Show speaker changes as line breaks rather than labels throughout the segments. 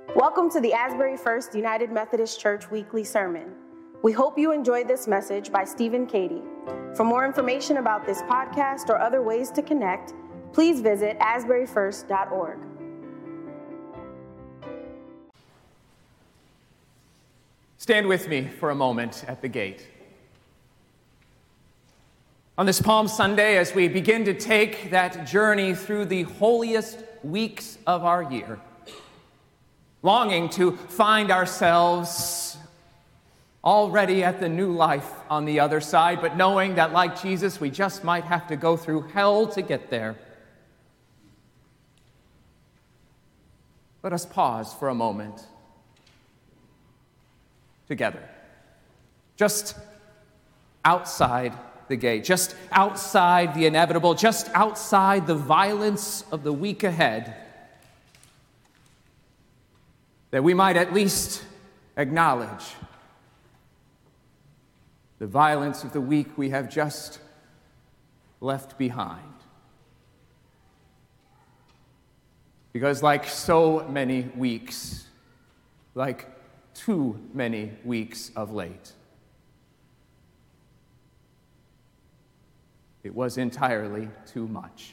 Welcome to the Asbury First United Methodist Church weekly sermon. We hope you enjoy this message by Stephen Cady. For more information about this podcast or other ways to connect, please visit asburyfirst.org.
Stand with me for a moment at the gate. On this Palm Sunday, as we begin to take that journey through the holiest weeks of our year, longing to find ourselves already at the new life on the other side, but knowing that, like Jesus, we just might have to go through hell to get there. Let us pause for a moment together, just outside the gate, just outside the inevitable, just outside the violence of the week ahead, that we might at least acknowledge the violence of the week we have just left behind. Because like so many weeks, like too many weeks of late, it was entirely too much.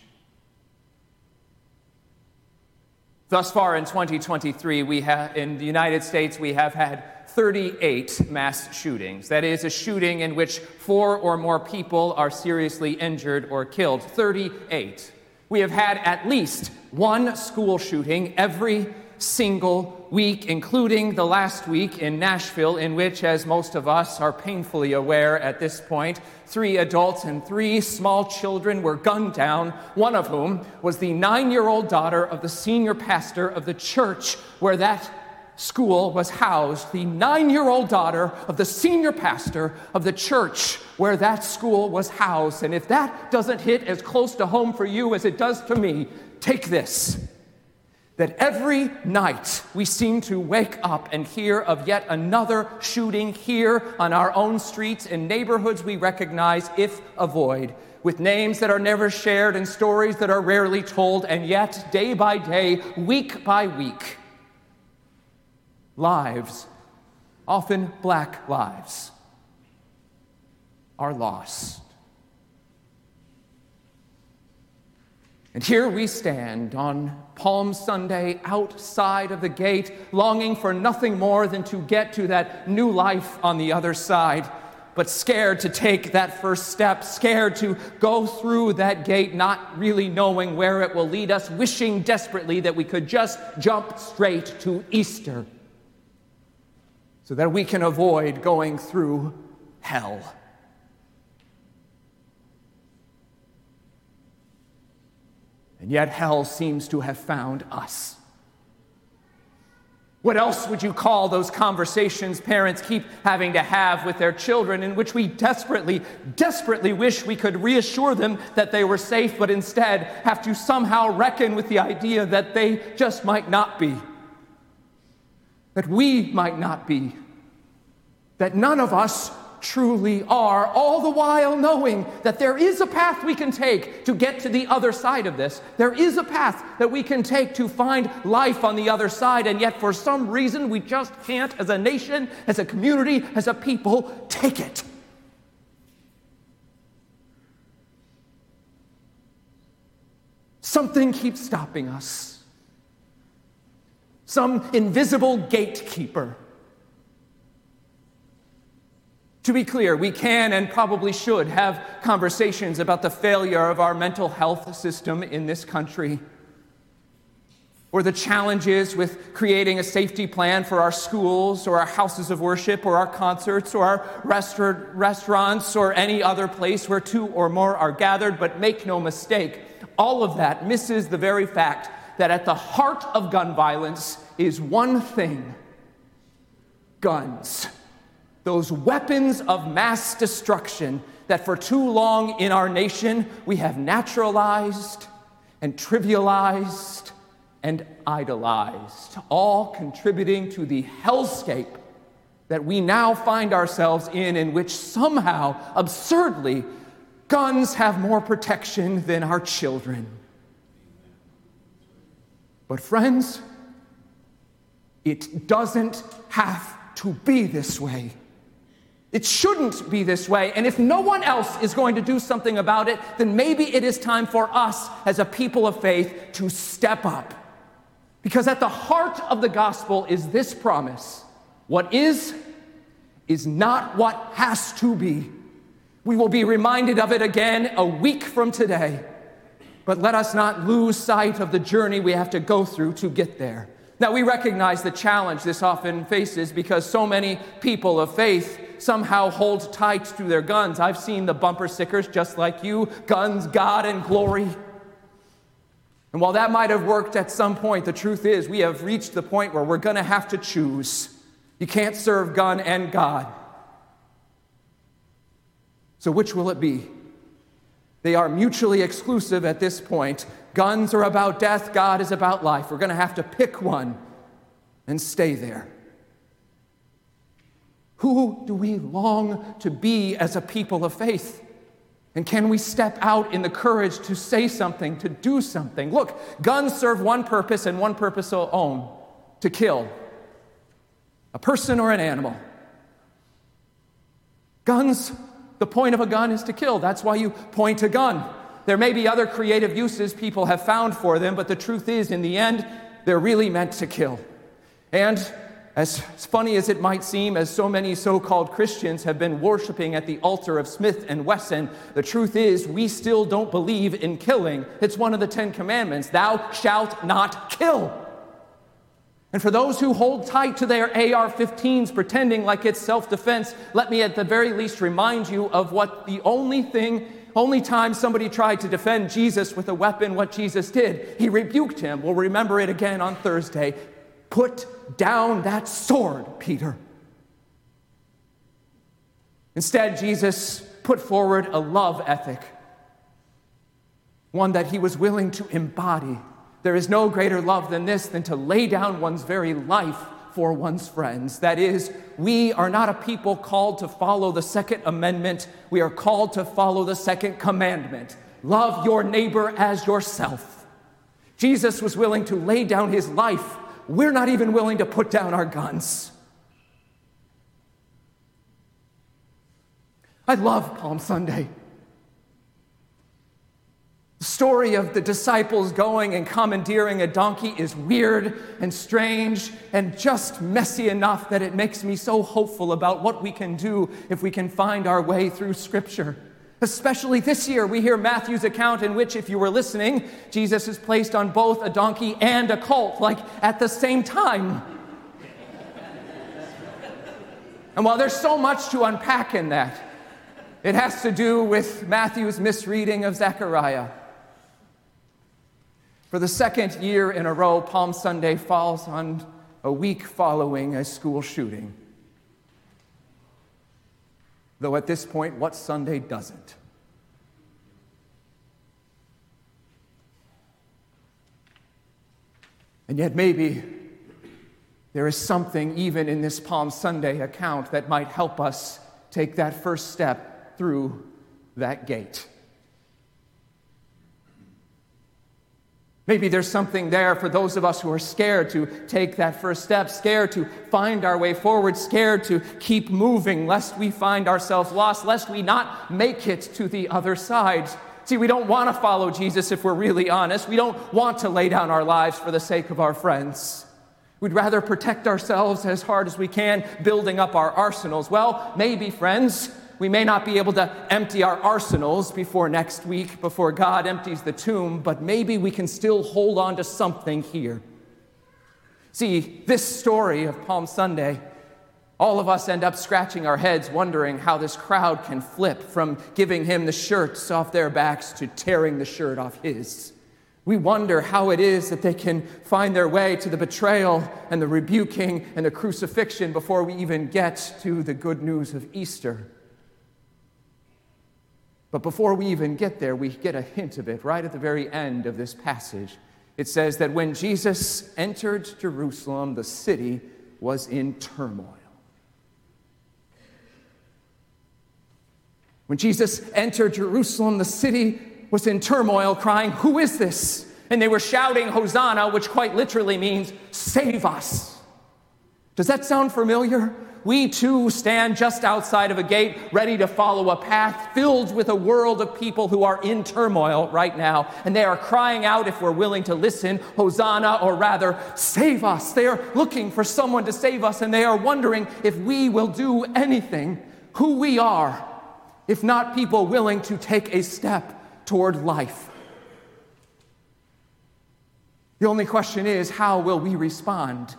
Thus far in 2023, in the United States, we have had 38 mass shootings. That is, a shooting in which 4 or more people are seriously injured or killed. 38. We have had at least one school shooting every single week, including the last week in Nashville, in which, as most of us are painfully aware at this point, 3 adults and 3 small children were gunned down, one of whom was the 9-year-old daughter of the senior pastor of the church where that school was housed, the 9-year-old daughter of the senior pastor of the church where that school was housed. And if that doesn't hit as close to home for you as it does to me, take this: that every night we seem to wake up and hear of yet another shooting here on our own streets in neighborhoods we recognize, if avoid, with names that are never shared and stories that are rarely told, and yet day by day, week by week, lives, often black lives, are lost. And here we stand on Palm Sunday outside of the gate, longing for nothing more than to get to that new life on the other side, but scared to take that first step, scared to go through that gate, not really knowing where it will lead us, wishing desperately that we could just jump straight to Easter so that we can avoid going through hell. And yet hell seems to have found us. What else would you call those conversations parents keep having to have with their children, in which we desperately, desperately wish we could reassure them that they were safe, but instead have to somehow reckon with the idea that they just might not be, that we might not be, that none of us truly are, all the while knowing that there is a path we can take to get to the other side of this. There is a path that we can take to find life on the other side, and yet for some reason we just can't, as a nation, as a community, as a people, take it. Something keeps stopping us. Some invisible gatekeeper. To be clear, we can and probably should have conversations about the failure of our mental health system in this country, or the challenges with creating a safety plan for our schools, or our houses of worship, or our concerts, or our restaurants, or any other place where 2 or more are gathered. But make no mistake, all of that misses the very fact that at the heart of gun violence is one thing: guns. Those weapons of mass destruction that for too long in our nation we have naturalized and trivialized and idolized, all contributing to the hellscape that we now find ourselves in which somehow, absurdly, guns have more protection than our children. But friends, It doesn't have to be this way. It shouldn't be this way. And if no one else is going to do something about it, then maybe it is time for us as a people of faith to step up. Because at the heart of the gospel is this promise: what is not what has to be. We will be reminded of it again a week from today. But let us not lose sight of the journey we have to go through to get there. Now, we recognize the challenge this often faces because so many people of faith somehow hold tight to their guns. I've seen the bumper stickers just like you: guns, God, and glory. And while that might have worked at some point, the truth is we have reached the point where we're going to have to choose. You can't serve gun and God. So which will it be? They are mutually exclusive at this point. Guns are about death, God is about life. We're going to have to pick one and stay there. Who do we long to be as a people of faith? And can we step out in the courage to say something, to do something? Look, guns serve one purpose and one purpose alone: to kill a person or an animal. Guns, the point of a gun is to kill. That's why you point a gun. There may be other creative uses people have found for them, but the truth is, in the end, they're really meant to kill. And as funny as it might seem, as so many so-called Christians have been worshiping at the altar of Smith & Wesson, the truth is we still don't believe in killing. It's one of the 10 commandments: thou shalt not kill. And for those who hold tight to their AR-15s, pretending like it's self-defense, let me at the very least remind you of what the only time somebody tried to defend Jesus with a weapon, what Jesus did. He rebuked him. We'll remember it again on Thursday. Put down that sword, Peter. Instead, Jesus put forward a love ethic, one that he was willing to embody. There is no greater love than this, than to lay down one's very life for one's friends. That is, we are not a people called to follow the Second Amendment. We are called to follow the Second Commandment: love your neighbor as yourself. Jesus was willing to lay down his life. We're not even willing to put down our guns. I love Palm Sunday. The story of the disciples going and commandeering a donkey is weird and strange and just messy enough that it makes me so hopeful about what we can do if we can find our way through Scripture. Especially this year, we hear Matthew's account in which, if you were listening, Jesus is placed on both a donkey and a colt, like at the same time. And while there's so much to unpack in that, it has to do with Matthew's misreading of Zechariah. For the second year in a row, Palm Sunday falls on a week following a school shooting. Though at this point, what Sunday doesn't? And yet maybe there is something even in this Palm Sunday account that might help us take that first step through that gate. Maybe there's something there for those of us who are scared to take that first step, scared to find our way forward, scared to keep moving, lest we find ourselves lost, lest we not make it to the other side. See, we don't want to follow Jesus if we're really honest. We don't want to lay down our lives for the sake of our friends. We'd rather protect ourselves as hard as we can, building up our arsenals. Well, maybe, friends, we may not be able to empty our arsenals before next week, before God empties the tomb, but maybe we can still hold on to something here. See, this story of Palm Sunday, all of us end up scratching our heads wondering how this crowd can flip from giving him the shirts off their backs to tearing the shirt off his. We wonder how it is that they can find their way to the betrayal and the rebuking and the crucifixion before we even get to the good news of Easter. But before we even get there, we get a hint of it right at the very end of this passage. It says that when Jesus entered Jerusalem, the city was in turmoil. When Jesus entered Jerusalem, the city was in turmoil, crying, "Who is this?" And they were shouting, "Hosanna," which quite literally means, "Save us." Does that sound familiar? We too stand just outside of a gate, ready to follow a path filled with a world of people who are in turmoil right now. And they are crying out, if we're willing to listen, Hosanna, or rather, save us. They are looking for someone to save us, and they are wondering if we will do anything, who we are, if not people willing to take a step toward life. The only question is, how will we respond?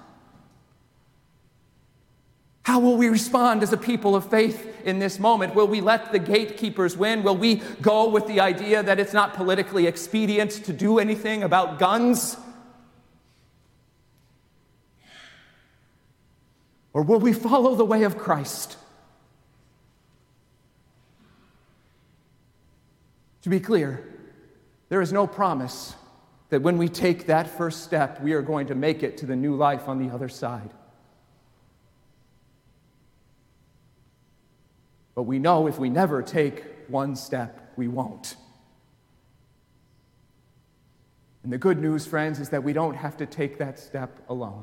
How will we respond as a people of faith in this moment? Will we let the gatekeepers win? Will we go with the idea that it's not politically expedient to do anything about guns? Or will we follow the way of Christ? To be clear, there is no promise that when we take that first step, we are going to make it to the new life on the other side. But we know if we never take one step, we won't. And the good news, friends, is that we don't have to take that step alone.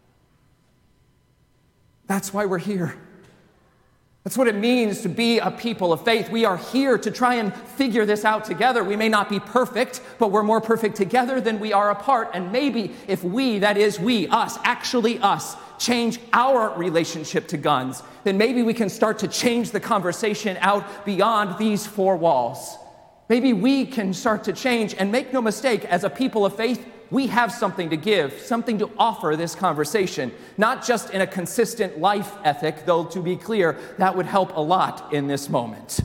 That's why we're here. That's what it means to be a people of faith. We are here to try and figure this out together. We may not be perfect, but we're more perfect together than we are apart. And maybe if we, that is we, us, actually us, change our relationship to guns, then maybe we can start to change the conversation out beyond these four walls. Maybe we can start to change, and make no mistake, as a people of faith, we have something to give, something to offer this conversation, not just in a consistent life ethic, though to be clear, that would help a lot in this moment.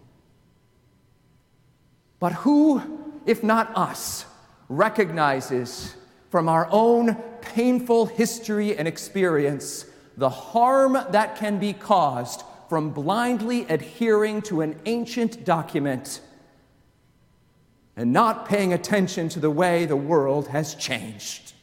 But who, if not us, recognizes from our own painful history and experience the harm that can be caused from blindly adhering to an ancient document and not paying attention to the way the world has changed?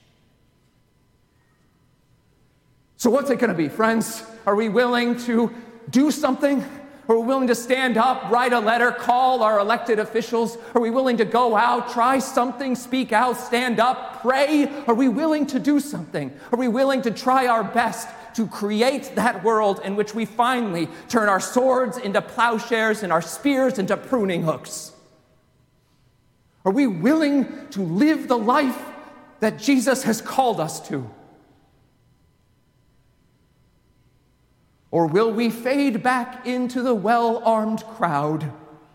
So what's it going to be, friends? Are we willing to do something? Are we willing to stand up, write a letter, call our elected officials? Are we willing to go out, try something, speak out, stand up, pray? Are we willing to do something? Are we willing to try our best to create that world in which we finally turn our swords into plowshares and our spears into pruning hooks? Are we willing to live the life that Jesus has called us to? Or will we fade back into the well-armed crowd,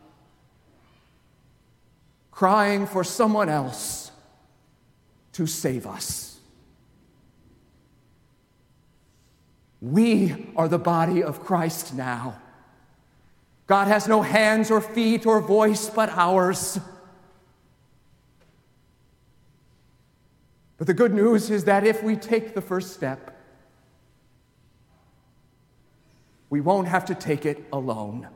crying for someone else to save us? We are the body of Christ now. God has no hands or feet or voice but ours. But the good news is that if we take the first step, we won't have to take it alone.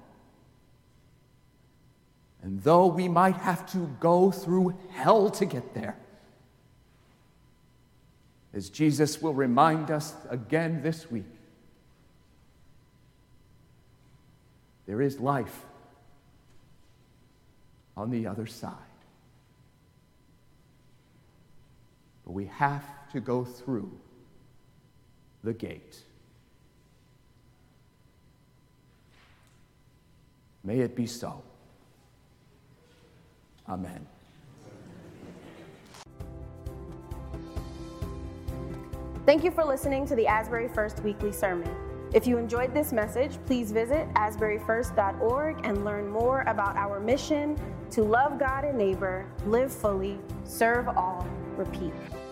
And though we might have to go through hell to get there, as Jesus will remind us again this week, there is life on the other side. But we have to go through the gate. May it be so. Amen.
Thank you for listening to the Asbury First Weekly Sermon. If you enjoyed this message, please visit asburyfirst.org and learn more about our mission to love God and neighbor, live fully, serve all, repeat.